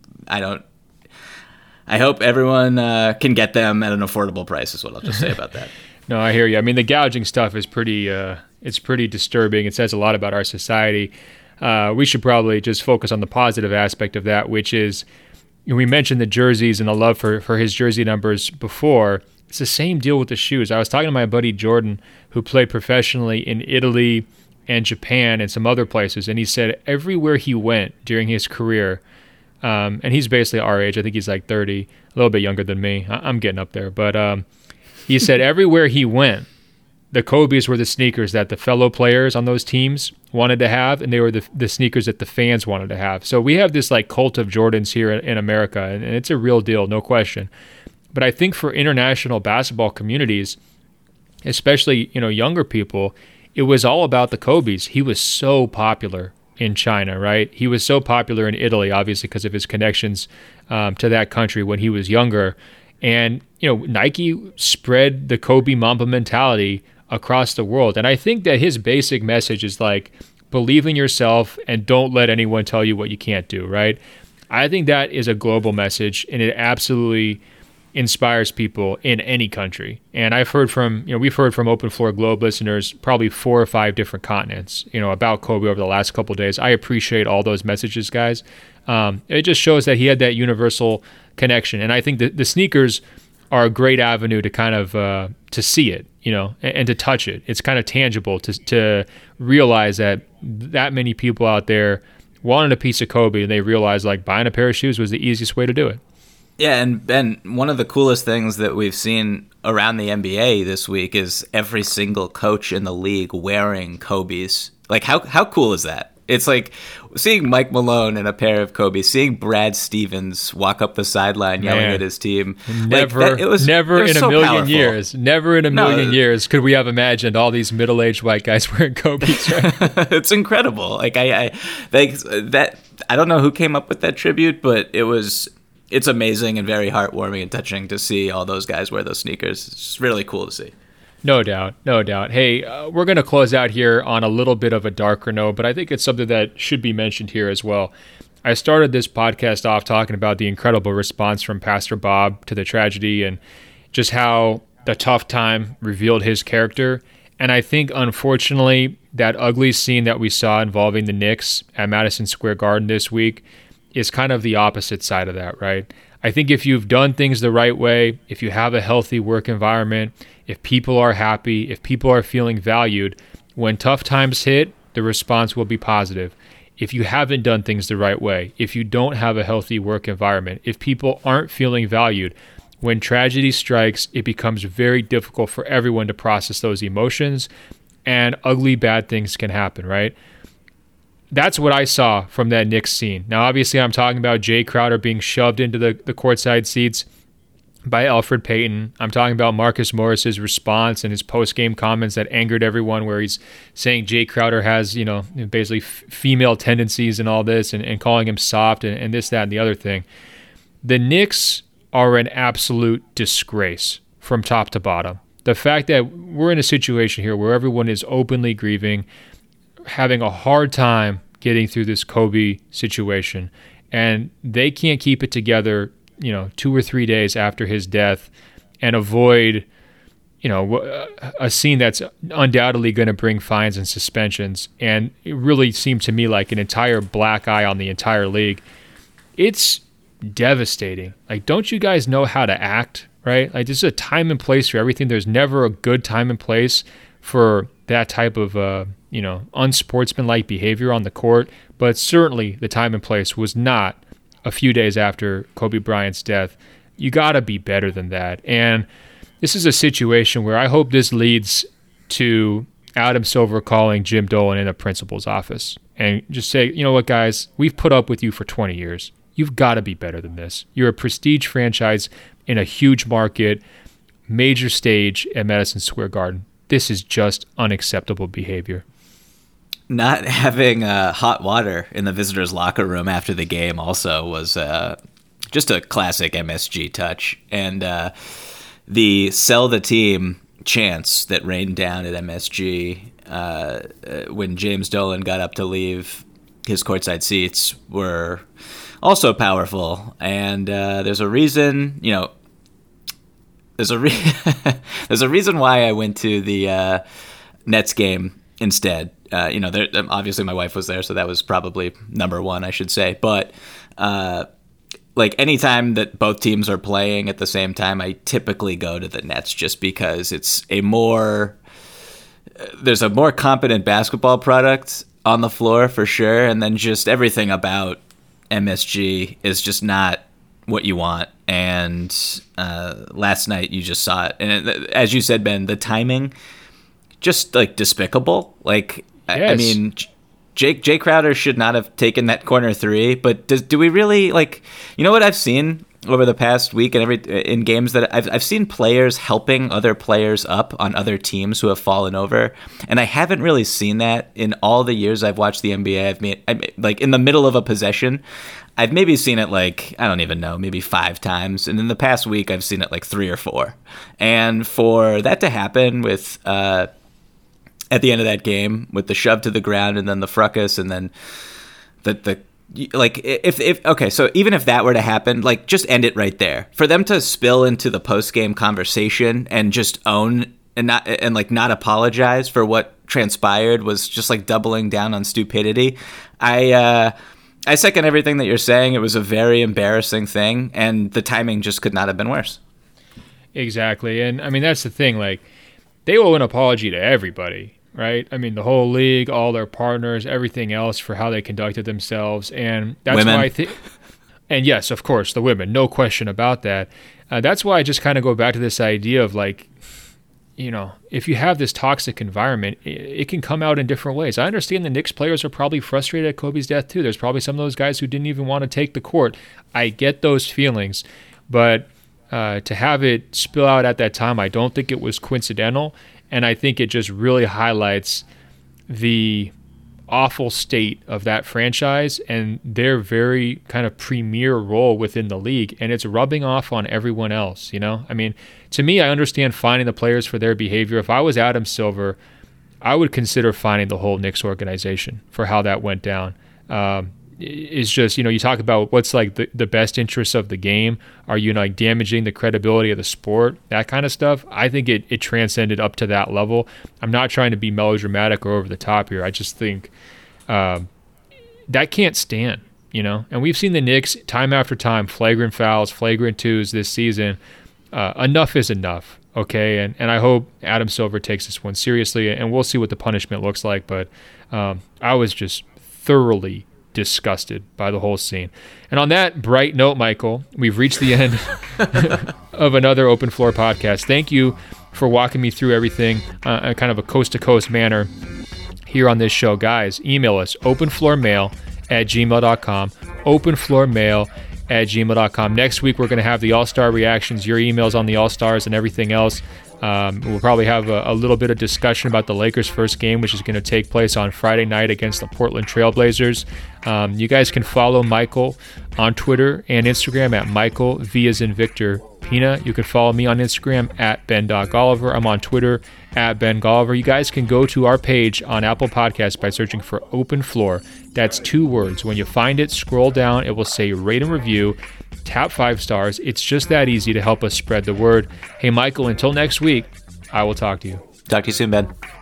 hope everyone can get them at an affordable price. Is what I'll just say about that. No, I hear you. The gouging stuff is pretty. It's pretty disturbing. It says a lot about our society. We should probably just focus on the positive aspect of that, which is we mentioned the jerseys and the love for his jersey numbers before. It's the same deal with the shoes. I was talking to my buddy Jordan, who played professionally in Italy and Japan and some other places, and he said everywhere he went during his career, and he's basically our age. I think he's like 30, a little bit younger than me. I'm getting up there. But he said everywhere he went, the Kobe's were the sneakers that the fellow players on those teams wanted to have, and they were the sneakers that the fans wanted to have. So we have this like cult of Jordans here in America, and it's a real deal, no question. But I think for international basketball communities, especially younger people, it was all about the Kobe's. He was so popular in China, right? He was so popular in Italy, obviously because of his connections to that country when he was younger. And Nike spread the Kobe Mamba mentality across the world. And I think that his basic message is like, believe in yourself and don't let anyone tell you what you can't do, right? I think that is a global message, and it absolutely inspires people in any country. And we've heard from Open Floor Globe listeners, probably 4 or 5 different continents, about Kobe over the last couple of days. I appreciate all those messages, guys. It just shows that he had that universal connection. And I think the sneakers are a great avenue to kind of, to see it, and to touch it. It's kind of tangible to realize that many people out there wanted a piece of Kobe, and they realized like buying a pair of shoes was the easiest way to do it. Yeah, and Ben, one of the coolest things that we've seen around the NBA this week is every single coach in the league wearing Kobe's. Like, how cool is that? It's like seeing Mike Malone in a pair of Kobe, seeing Brad Stevens walk up the sideline yelling at his team. Never in a million years could we have imagined all these middle-aged white guys wearing Kobe's. Right? It's incredible. Like I don't know who came up with that tribute, but it's amazing and very heartwarming and touching to see all those guys wear those sneakers. It's just really cool to see. No doubt. Hey, we're going to close out here on a little bit of a darker note, but I think it's something that should be mentioned here as well. I started this podcast off talking about the incredible response from Pastor Bob to the tragedy and just how the tough time revealed his character. And I think, unfortunately, that ugly scene that we saw involving the Knicks at Madison Square Garden this week is kind of the opposite side of that, right? I think if you've done things the right way, if you have a healthy work environment, if people are happy, if people are feeling valued, when tough times hit, the response will be positive. If you haven't done things the right way, if you don't have a healthy work environment, if people aren't feeling valued, when tragedy strikes, it becomes very difficult for everyone to process those emotions, and ugly, bad things can happen, right? That's what I saw from that Knicks scene. Now, obviously, I'm talking about Jay Crowder being shoved into the courtside seats by Elfrid Payton. I'm talking about Marcus Morris's response and his post-game comments that angered everyone, where he's saying Jay Crowder has, basically female tendencies and all this, and calling him soft and this, that, and the other thing. The Knicks are an absolute disgrace from top to bottom. The fact that we're in a situation here where everyone is openly grieving, having a hard time getting through this Kobe situation, and they can't keep it together, 2 or 3 days after his death and avoid, a scene that's undoubtedly going to bring fines and suspensions. And it really seemed to me like an entire black eye on the entire league. It's devastating. Like, don't you guys know how to act, right? Like, this is a time and place for everything. There's never a good time and place for that type of, unsportsmanlike behavior on the court. But certainly the time and place was not a few days after Kobe Bryant's death. You got to be better than that. And this is a situation where I hope this leads to Adam Silver calling Jim Dolan in a principal's office and just say, you know what, guys, we've put up with you for 20 years. You've got to be better than this. You're a prestige franchise in a huge market, major stage at Madison Square Garden. This is just unacceptable behavior. Not having hot water in the visitors' locker room after the game also was just a classic MSG touch. And the sell the team chants that rained down at MSG when James Dolan got up to leave his courtside seats were also powerful. And there's a reason, there's a reason why I went to the Nets game instead. Obviously my wife was there, so that was probably number one, I should say. But anytime that both teams are playing at the same time, I typically go to the Nets just because there's a more competent basketball product on the floor for sure, and then just everything about MSG is just not what you want. And last night you just saw it, and as you said, Ben, the timing just despicable. Yes. I mean, Jay Crowder should not have taken that corner three, but do we really what I've seen over the past week and in games that I've seen players helping other players up on other teams who have fallen over, and I haven't really seen that in all the years I've watched the NBA. In the middle of a possession, I've maybe seen it I don't even know, maybe 5 times, and in the past week I've seen it 3 or 4. And for that to happen with at the end of that game with the shove to the ground and then the fracas and then the like if okay, so even if that were to happen, like just end it right there. For them to spill into the post game conversation and just own and not apologize for what transpired was just like doubling down on stupidity. I second everything that you're saying. It was a very embarrassing thing, and the timing just could not have been worse. Exactly, and I mean that's the thing. Like they owe an apology to everybody. Right? I mean, the whole league, all their partners, everything else for how they conducted themselves. And that's women. Why I think, and yes, of course, the women, no question about that. That's why I just kind of go back to this idea of like, you know, if you have this toxic environment, it can come out in different ways. I understand the Knicks players are probably frustrated at Kobe's death too. There's probably some of those guys who didn't even want to take the court. I get those feelings, but to have it spill out at that time, I don't think it was coincidental. And I think it just really highlights the awful state of that franchise and their very kind of premier role within the league. And it's rubbing off on everyone else, you know? I mean, to me, I understand fining the players for their behavior. If I was Adam Silver, I would consider fining the whole Knicks organization for how that went down. Is just, you know, you talk about what's like the best interests of the game. Are you like damaging the credibility of the sport? That kind of stuff. I think it transcended up to that level. I'm not trying to be melodramatic or over the top here. I just think that can't stand, you know. And we've seen the Knicks time after time, flagrant fouls, flagrant twos this season. Enough is enough, okay? And I hope Adam Silver takes this one seriously, and we'll see what the punishment looks like. But I was just thoroughly disgusted by the whole scene. And on that bright note, Michael, we've reached the end of another Open Floor podcast. Thank you for walking me through everything in kind of a coast-to-coast manner here on this show. Guys, email us, openfloormail@gmail.com, openfloormail@gmail.com. Next week, we're going to have the All-Star reactions, your emails on the All-Stars and everything else. We'll probably have a little bit of discussion about the Lakers' first game, which is going to take place on Friday night against the Portland Trailblazers. You guys can follow Michael on Twitter and Instagram at Michael V as in Victor Pina. You can follow me on Instagram at Ben.Golliver. I'm on Twitter at Ben Golliver. You guys can go to our page on Apple Podcasts by searching for Open Floor. That's 2 words. When you find it, scroll down. It will say rate and review. Tap 5 stars. It's just that easy to help us spread the word. Hey, Michael, until next week, I will talk to you. Talk to you soon, Ben.